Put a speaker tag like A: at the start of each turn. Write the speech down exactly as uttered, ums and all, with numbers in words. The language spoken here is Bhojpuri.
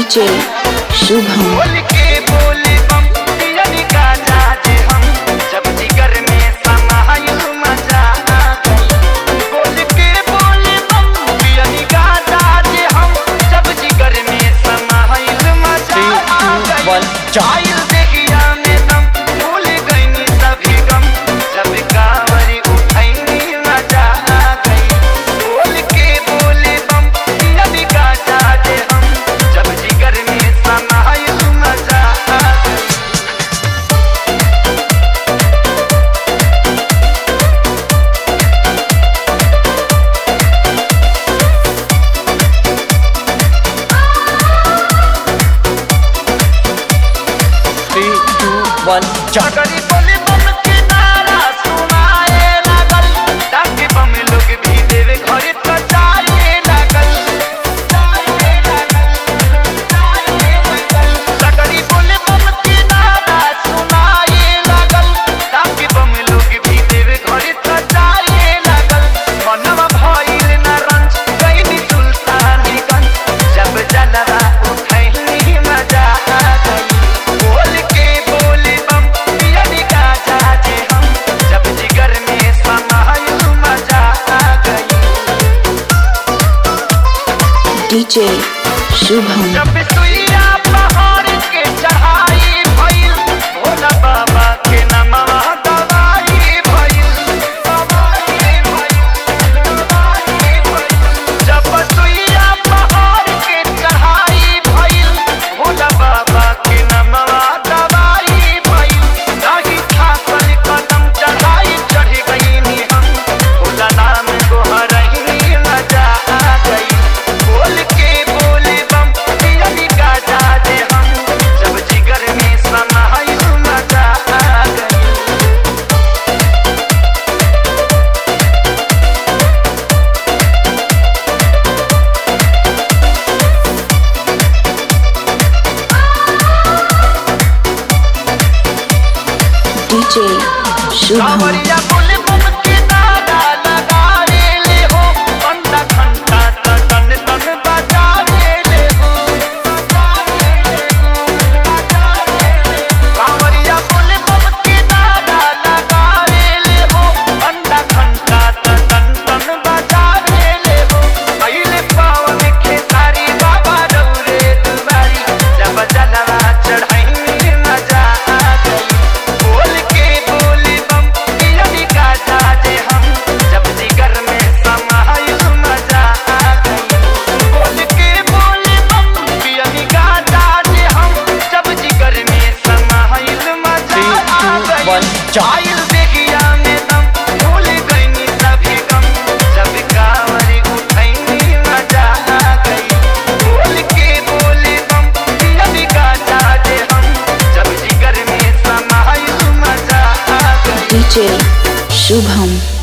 A: डीजे शुभम
B: बोल के बोले बम पियनी गाजा जे हम जब जिगर में समायल मजा आ गई। बोल के बोले बम पियनी गाजा जे हम जब जिगर में समायल मजा आ गई। चाइल देखिया में दम भूल गईनी सभी गम जब कांवरी उठैनी मजा आ गई। बोल के बोले बम पियनी गाजा जे हम जब जिगर में समायल मजा आ गई।
C: थ्री टू वन
B: चकरी बोले बम के नारा सुनाए लागल डाके बम लोग भी देवे घरे त जाए लागल जाए लागल जाए लागल। चकरी बोले बम के नारा सुनाए लागल डाके बम लोग भी देवे घरे त जाए लागल। मनवा भइल न रंज गईनी सुल्तानीगंज जब जलवा उठैनी मजा आ गई। बोल के बोले बम पियनी गाजा जे हम जब जिगर में समायल मजा आ गई।
A: डीजे शुभम
B: जब सुइया पहाड़ के चढ़ाई भइल भोला बाबा के नमवा दवाई भइल दवाई भइल दवाई भइल। जब सुइया पहाड़ के चढ़ाई भइल भोला बाबा के नमवा दवाई भइल। नाही थाकल कदम चढ़ाई चढ़ गईनी हम भोला नाम गोहरही मजा आ गई। बोल के बोले बम पियनी गाजा जे हम जब जिगर में समायल मजा आ गई।
A: डीजे शुभम
B: कांवरिया बोले बम के नारा लगाए ले हो घंटा घंटा टन टन बजाए ले हो बजाए ले हो बजाए ले हो। कांवरिया बोले बम के नारा लगाए ले हो घंटा घंटा टन टन बजाए ले हो। पहले पावन खेसारी बाबा रौरे दुआरी जब जलवा चढ़ाई मजा आ गई। बोल के बोले बम पियनी गाजा जे हम जब जिगर में समायल मजा आ गई। बोल के बोले बम पियनी गाजा जे हम जब जिगर में समायल मजा आ गई। चाइल देखिया में दम भूल गईनी सभी गम जब कांवरी उठैनी मजा आ गई। बोल के बोले बम पियनी गाजा जे हम जब जिगर में समायल मजा आ गई।
A: डीजे शुभम